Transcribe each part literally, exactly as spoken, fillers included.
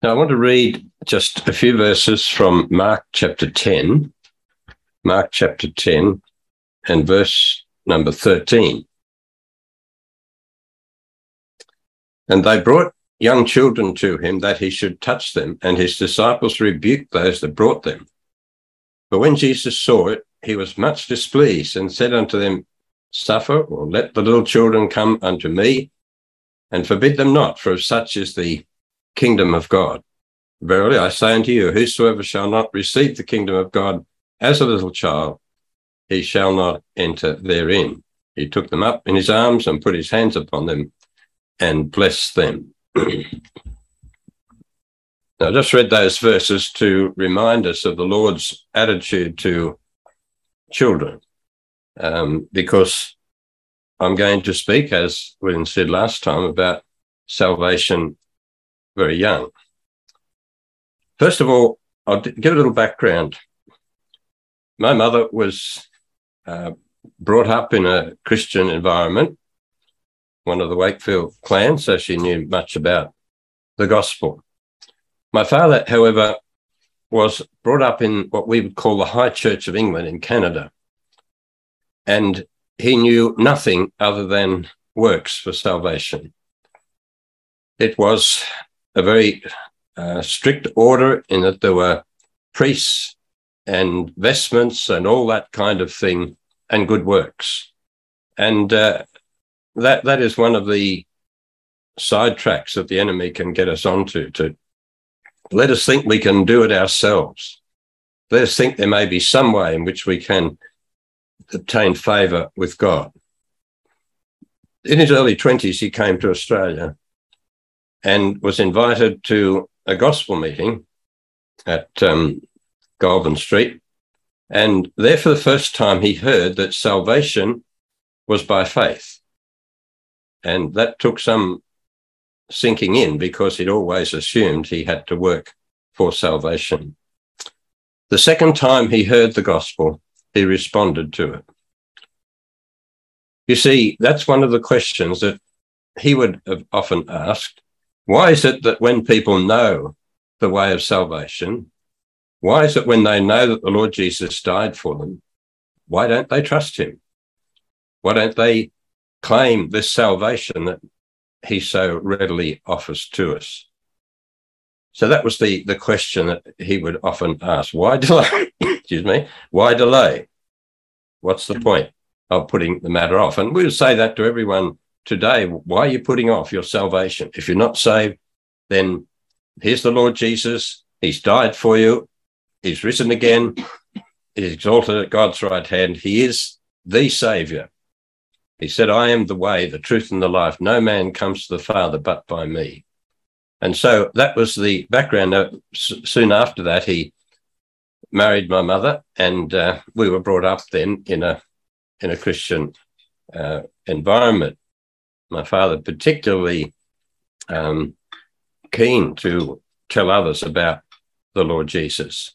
Now, I want to read just a few verses from Mark chapter ten, Mark chapter ten and verse number thirteen. And they brought young children to him that he should touch them, and his disciples rebuked those that brought them. But when Jesus saw it, he was much displeased and said unto them, Suffer, or let the little children come unto me, and forbid them not, for of such is the kingdom of God. Verily I say unto you, whosoever shall not receive the kingdom of God as a little child, he shall not enter therein. He took them up in his arms and put his hands upon them and blessed them. Now, I just read those verses to remind us of the Lord's attitude to children, um, because I'm going to speak, as William said last time, about salvation very young. First of all, I'll give a little background. My mother was uh, brought up in a Christian environment, one of the Wakefield clan, so she knew much about the gospel. My father, however, was brought up in what we would call the High Church of England in Canada, and he knew nothing other than works for salvation. It was a very uh, strict order in that there were priests and vestments and all that kind of thing, and good works. And uh, that that is one of the sidetracks that the enemy can get us onto, to let us think we can do it ourselves. Let us think there may be some way in which we can obtain favour with God. In his early twenties, he came to Australia and was invited to a gospel meeting at um, Goulburn Street. And there for the first time, he heard that salvation was by faith. And that took some sinking in, because he'd always assumed he had to work for salvation. The second time he heard the gospel, he responded to it. You see, that's one of the questions that he would have often asked. Why is it that when people know the way of salvation, why is it when they know that the Lord Jesus died for them, why don't they trust him? Why don't they claim this salvation that he so readily offers to us? So that was the, the question that he would often ask. Why delay? Excuse me. Why delay? What's the point of putting the matter off? And we would say that to everyone today. Why are you putting off your salvation? If you're not saved, then here's the Lord Jesus. He's died for you. He's risen again. He's exalted at God's right hand. He is the Saviour. He said, I am the way, the truth, and the life. No man comes to the Father but by me. And so that was the background. Uh, s- soon after that, he married my mother, and uh, we were brought up then in a in a Christian uh, environment. My father particularly um, keen to tell others about the Lord Jesus.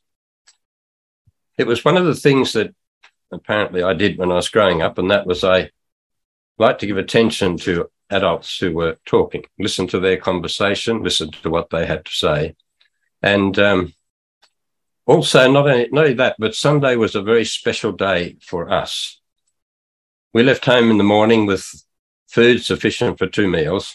It was one of the things that apparently I did when I was growing up, and that was I like to give attention to adults who were talking, listen to their conversation, listen to what they had to say. And um, also, not only, not only that, but Sunday was a very special day for us. We left home in the morning with food sufficient for two meals.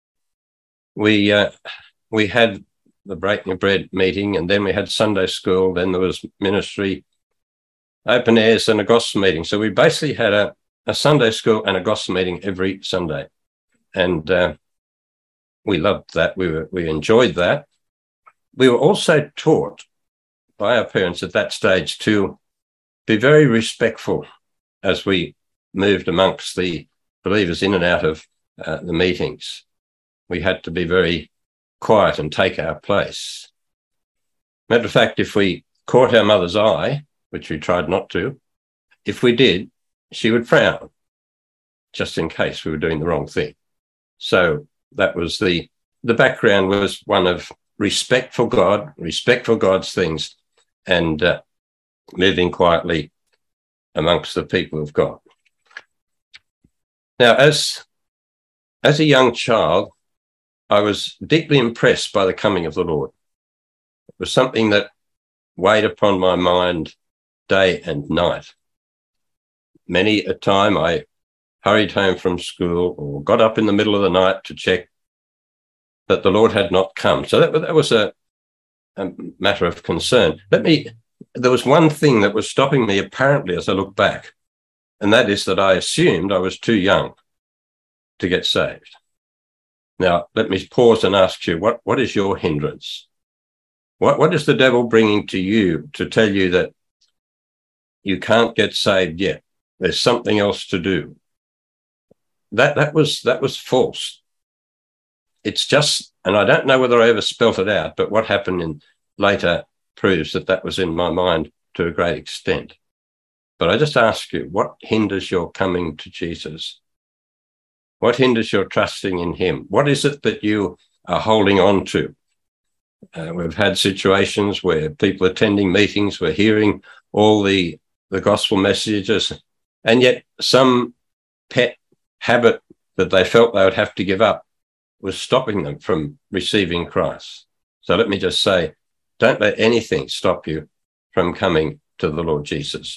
We uh, we had the breaking of bread meeting, and then we had Sunday school, then there was ministry, open airs, and a gospel meeting. So we basically had a a Sunday school and a gospel meeting every Sunday. And uh, we loved that. We were, we enjoyed that. We were also taught by our parents at that stage to be very respectful as we moved amongst the believers in and out of uh, the meetings. We had to be very quiet and take our place. Matter of fact, if we caught our mother's eye, which we tried not to, if we did, she would frown, just in case we were doing the wrong thing. So that was the, the background was one of respect for God, respect for God's things, and uh, living quietly amongst the people of God. Now, as, as a young child, I was deeply impressed by the coming of the Lord. was something that weighed upon my mind day and night. Many a time I hurried home from school or got up in the middle of the night to check that the Lord had not come. So that, that was a, a matter of concern. Let me, there was one thing that was stopping me apparently as I look back, and that is that I assumed I was too young to get saved. Now, let me pause and ask you, what, what is your hindrance? What, what is the devil bringing to you to tell you that you can't get saved yet? There's something else to do. That, that was, that was false. It's just, and I don't know whether I ever spelt it out, but what happened in later proves that that was in my mind to a great extent. But I just ask you, what hinders your coming to Jesus? What hinders your trusting in him? What is it that you are holding on to? Uh, we've had situations where people attending meetings were hearing all the, the gospel messages, and yet some pet habit that they felt they would have to give up was stopping them from receiving Christ. So let me just say, don't let anything stop you from coming to the Lord Jesus.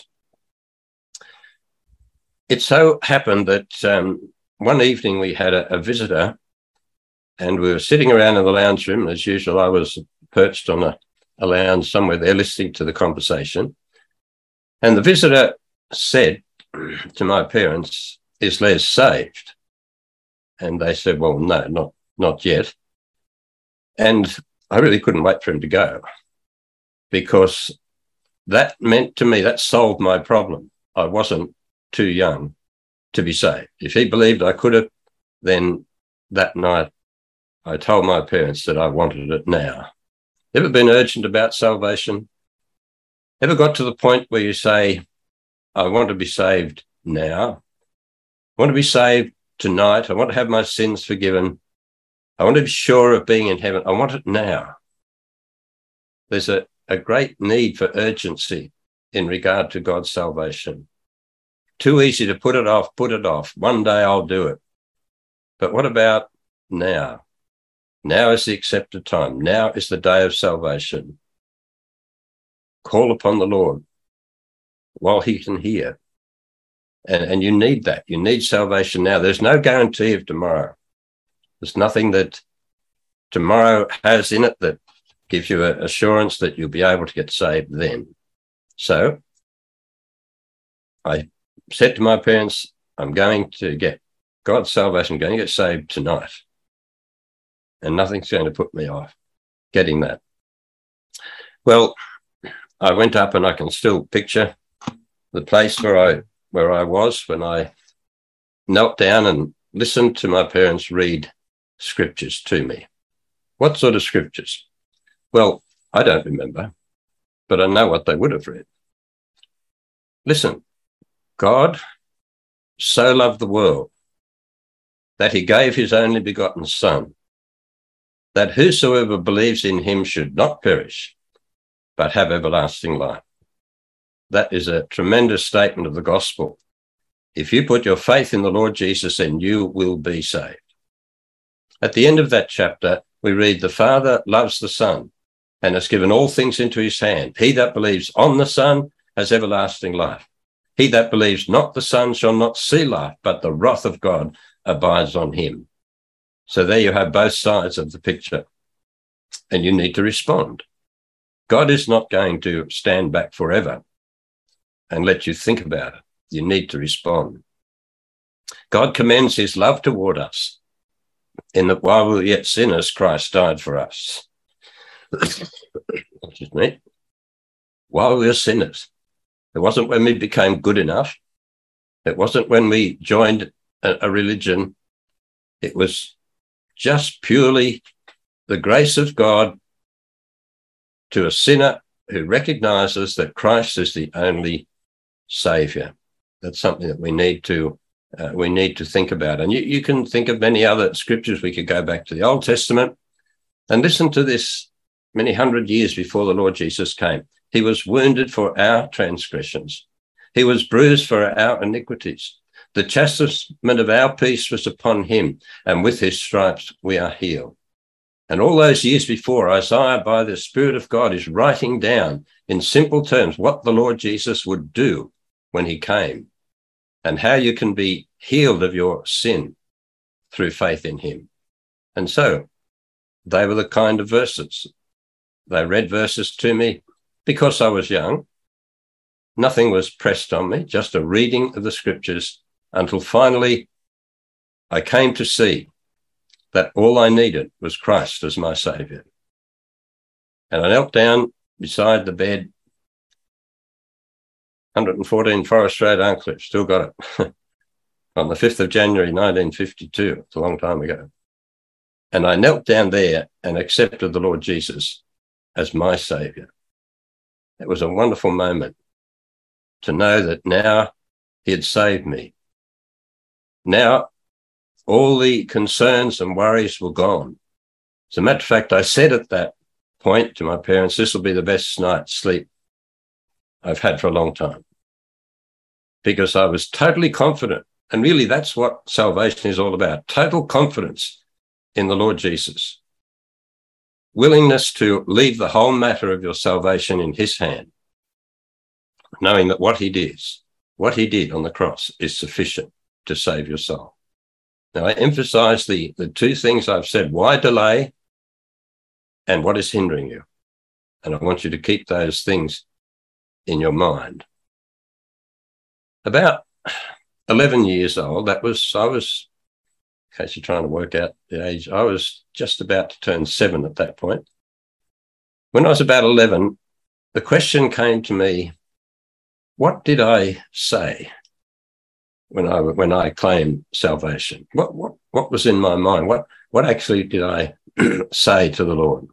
It so happened that um, one evening we had a, a visitor, and we were sitting around in the lounge room. As usual, I was perched on a, a lounge somewhere there listening to the conversation. And the visitor said to my parents, "Is Les saved?" And they said, "Well, no, not, not yet." And I really couldn't wait for him to go, because that meant to me, that solved my problem. I wasn't too young to be saved. If he believed I could have, then that night I told my parents that I wanted it now. Ever been urgent about salvation? Ever got to the point where you say, I want to be saved now? I want to be saved tonight. I want to have my sins forgiven. I want to be sure of being in heaven. I want it now. There's a, a great need for urgency in regard to God's salvation. Too easy to put it off, put it off. One day I'll do it. But what about now? Now is the accepted time. Now is the day of salvation. Call upon the Lord while he can hear. And, and you need that. You need salvation now. There's no guarantee of tomorrow. There's nothing that tomorrow has in it that gives you an assurance that you'll be able to get saved then. So I said to my parents, I'm going to get God's salvation, I'm going to get saved tonight. And nothing's going to put me off getting that. Well, I went up, and I can still picture the place where I where I was when I knelt down and listened to my parents read scriptures to me. What sort of scriptures? Well, I don't remember, but I know what they would have read. Listen, God so loved the world that he gave his only begotten Son, that whosoever believes in him should not perish, but have everlasting life. That is a tremendous statement of the gospel. If you put your faith in the Lord Jesus, then you will be saved. At the end of that chapter, we read, the Father loves the Son and has given all things into his hand. He that believes on the Son has everlasting life. He that believes not the Son shall not see life, but the wrath of God abides on him. So there you have both sides of the picture, and you need to respond. God is not going to stand back forever and let you think about it. You need to respond. God commends his love toward us in that while we were yet sinners, Christ died for us. Excuse me. While we were sinners. It wasn't when we became good enough. It wasn't when we joined a, a religion. It was just purely the grace of God to a sinner who recognizes that Christ is the only Savior. That's something that we need to uh, we need to think about. And you, you can think of many other scriptures. We could go back to the Old Testament and listen to this many hundred years before the Lord Jesus came. He was wounded for our transgressions. He was bruised for our iniquities. The chastisement of our peace was upon him, and with his stripes we are healed. And all those years before, Isaiah, by the Spirit of God, is writing down in simple terms what the Lord Jesus would do when he came and how you can be healed of your sin through faith in him. And so they were the kind of verses. They read verses to me because I was young. Nothing was pressed on me, just a reading of the scriptures until finally I came to see that all I needed was Christ as my Saviour. And I knelt down beside the bed, one fourteen Forest Road, Arncliffe, still got it, on the fifth of January, nineteen fifty-two. It's a long time ago. And I knelt down there and accepted the Lord Jesus as my Saviour. It was a wonderful moment to know that now he had saved me. Now all the concerns and worries were gone. As a matter of fact, I said at that point to my parents, this will be the best night's sleep I've had for a long time, because I was totally confident. And really, that's what salvation is all about, total confidence in the Lord Jesus, willingness to leave the whole matter of your salvation in his hand, knowing that what he did, what he did on the cross is sufficient to save your soul. Now, I emphasize the, the two things I've said, why delay and what is hindering you. And I want you to keep those things in your mind. About eleven years old, that was, I was, in case you're trying to work out the age, I was just about to turn seven at that point. When I was about eleven, the question came to me, what did I say when I when I claimed salvation? What what what was in my mind? What what actually did I say to the Lord?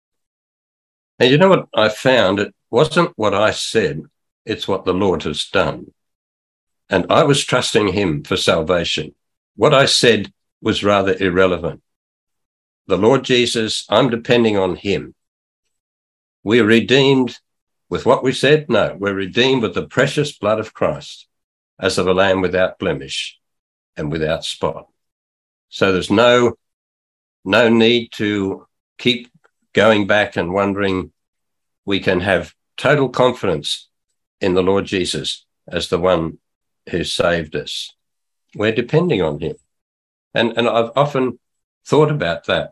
And you know what I found? It wasn't what I said, it's what the Lord has done. And I was trusting him for salvation. What I said was rather irrelevant. The Lord Jesus, I'm depending on him. We're redeemed with what we said? No, we're redeemed with the precious blood of Christ, as of a lamb without blemish and without spot. So there's no, no need to keep going back and wondering. We can have total confidence in the Lord Jesus as the one who saved us. We're depending on him. And, and I've often thought about that.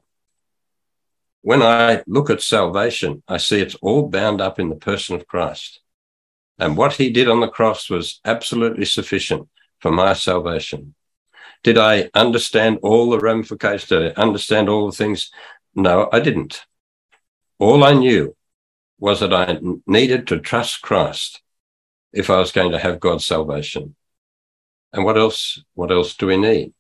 When I look at salvation, I see it's all bound up in the person of Christ. And what he did on the cross was absolutely sufficient for my salvation. Did I understand all the ramifications? Did I understand all the things? No, I didn't. All I knew was that I needed to trust Christ if I was going to have God's salvation. And what else, what else do we need?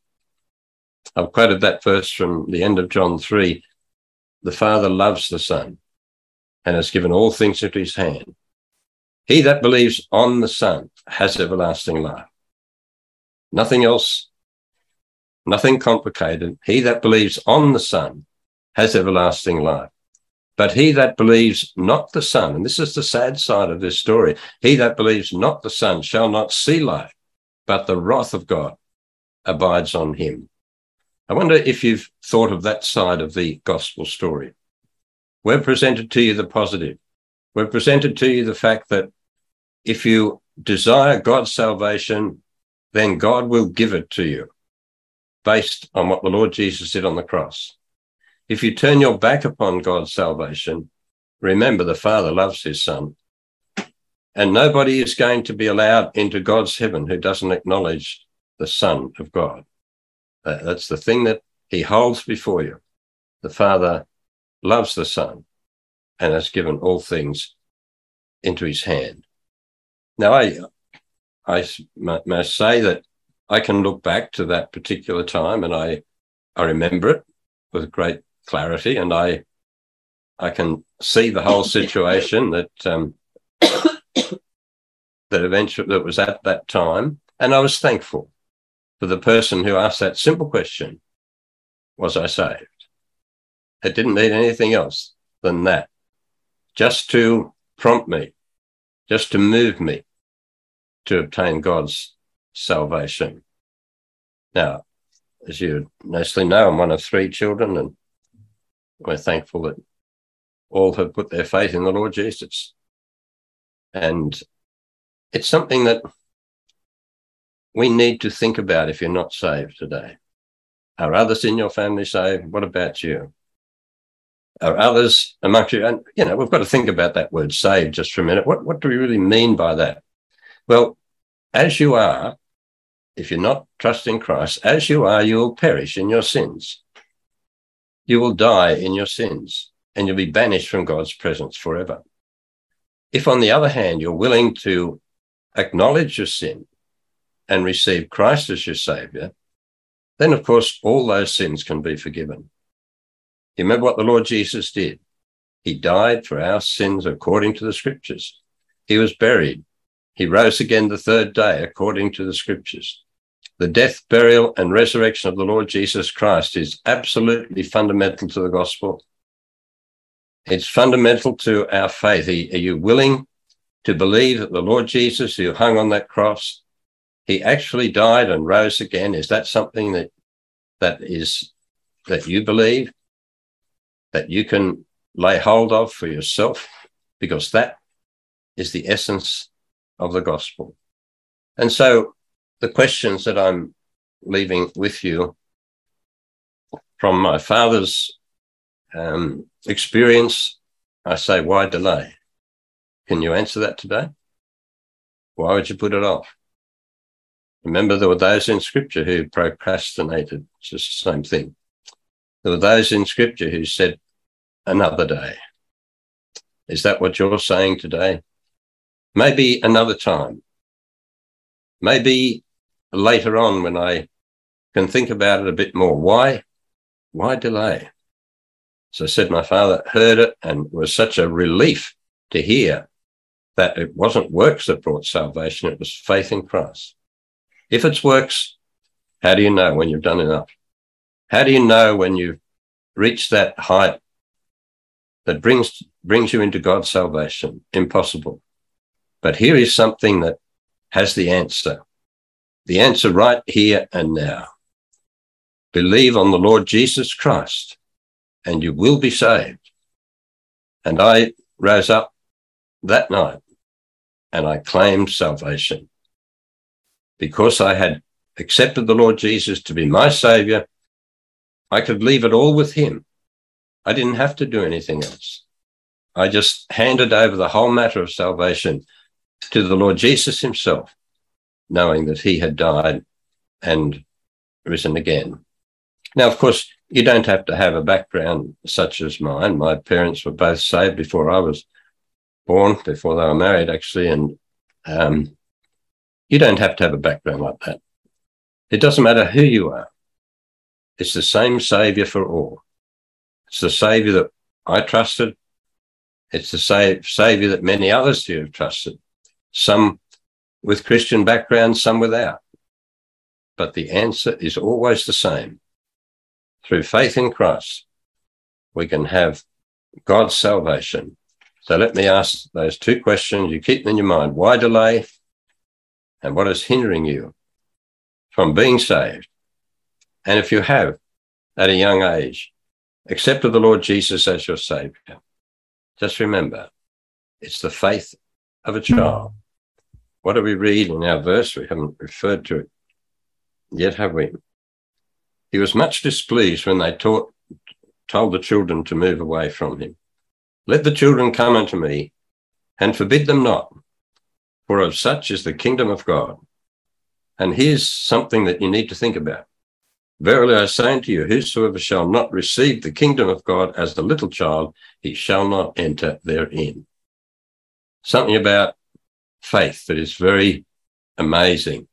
I've quoted that verse from the end of John three. The Father loves the Son and has given all things into his hand. He that believes on the Son has everlasting life. Nothing else, nothing complicated. He that believes on the Son has everlasting life. But he that believes not the Son, and this is the sad side of this story, he that believes not the Son shall not see life, but the wrath of God abides on him. I wonder if you've thought of that side of the gospel story. We've presented to you the positive. We've presented to you the fact that if you desire God's salvation, then God will give it to you based on what the Lord Jesus did on the cross. If you turn your back upon God's salvation, remember the Father loves his Son. And nobody is going to be allowed into God's heaven who doesn't acknowledge the Son of God. Uh, that's the thing that he holds before you. The Father loves the Son and has given all things into his hand. Now, I, I must say that I can look back to that particular time and I, I remember it with great clarity, and I, I can see the whole situation that, um, that eventually that was at that time. And I was thankful for the person who asked that simple question, was I saved? It didn't need anything else than that, just to prompt me, just to move me to obtain God's salvation. Now, as you mostly know, I'm one of three children, and we're thankful that all have put their faith in the Lord Jesus. And it's something that we need to think about if you're not saved today. Are others in your family saved? What about you? Are others amongst you? And, you know, we've got to think about that word saved just for a minute. What, what do we really mean by that? Well, as you are, if you're not trusting Christ, as you are, you will perish in your sins. You will die in your sins, and you'll be banished from God's presence forever. If, on the other hand, you're willing to acknowledge your sin and receive Christ as your Saviour, then, of course, all those sins can be forgiven. You remember what the Lord Jesus did? He died for our sins according to the Scriptures. He was buried. He rose again the third day according to the Scriptures. The death, burial, and resurrection of the Lord Jesus Christ is absolutely fundamental to the gospel. It's fundamental to our faith. Are you willing to believe that the Lord Jesus, who hung on that cross, he actually died and rose again? Is that something that that is that you believe, that you can lay hold of for yourself? Because that is the essence of the gospel. And so the questions that I'm leaving with you from my father's um, experience, I say, why delay? Can you answer that today? Why would you put it off? Remember, there were those in Scripture who procrastinated. It's just the same thing. There were those in Scripture who said, another day. Is that what you're saying today? Maybe another time. Maybe later on when I can think about it a bit more. Why? Why delay? As I said, my father heard it and it was such a relief to hear that it wasn't works that brought salvation, it was faith in Christ. If it's works, how do you know when you've done enough? How do you know when you've reached that height that brings brings you into God's salvation? Impossible. But here is something that has the answer. The answer right here and now. Believe on the Lord Jesus Christ and you will be saved. And I rose up that night and I claimed salvation. Because I had accepted the Lord Jesus to be my Saviour, I could leave it all with him. I didn't have to do anything else. I just handed over the whole matter of salvation to the Lord Jesus himself, knowing that he had died and risen again. Now, of course, you don't have to have a background such as mine. My parents were both saved before I was born, before they were married, actually, and um, you don't have to have a background like that. It doesn't matter who you are. It's the same Saviour for all. It's the Saviour that I trusted. It's the sa- Saviour that many others here have trusted, some with Christian backgrounds, some without. But the answer is always the same. Through faith in Christ, we can have God's salvation. So let me ask those two questions. You keep them in your mind. Why delay? And what is hindering you from being saved? And if you have, at a young age, accepted the Lord Jesus as your Saviour, just remember, it's the faith of a child. What do we read in our verse? We haven't referred to it yet, have we? He was much displeased when they taught, told the children to move away from him. Let the children come unto me, and forbid them not, for of such is the kingdom of God. And here's something that you need to think about. Verily I say unto you, whosoever shall not receive the kingdom of God as the little child, he shall not enter therein. Something about faith that is very amazing.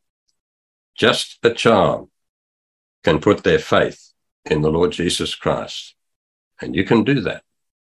Just a child can put their faith in the Lord Jesus Christ, and you can do that.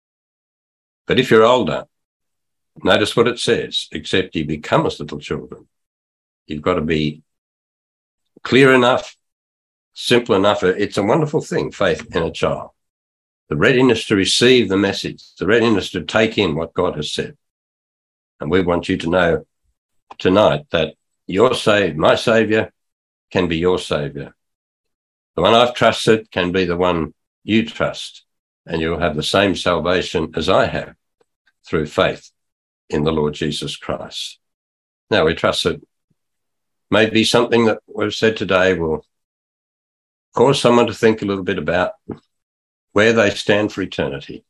But if you're older, notice what it says, except ye become as little children. You've got to be clear enough, simple enough. It's a wonderful thing, faith in a child. The readiness to receive the message, the readiness to take in what God has said. And we want you to know tonight that your saved, my Saviour can be your Saviour. The one I've trusted can be the one you trust. and you'll have the same salvation as I have through faith in the Lord Jesus Christ. Now, we trust that maybe something that we've said today will cause someone to think a little bit about where they stand for eternity.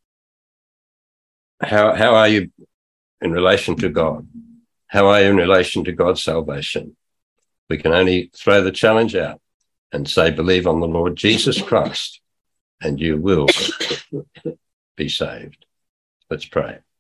How, how are you in relation to God? How are you in relation to God's salvation? We can only throw the challenge out and say, believe on the Lord Jesus Christ, and you will be saved. Let's pray.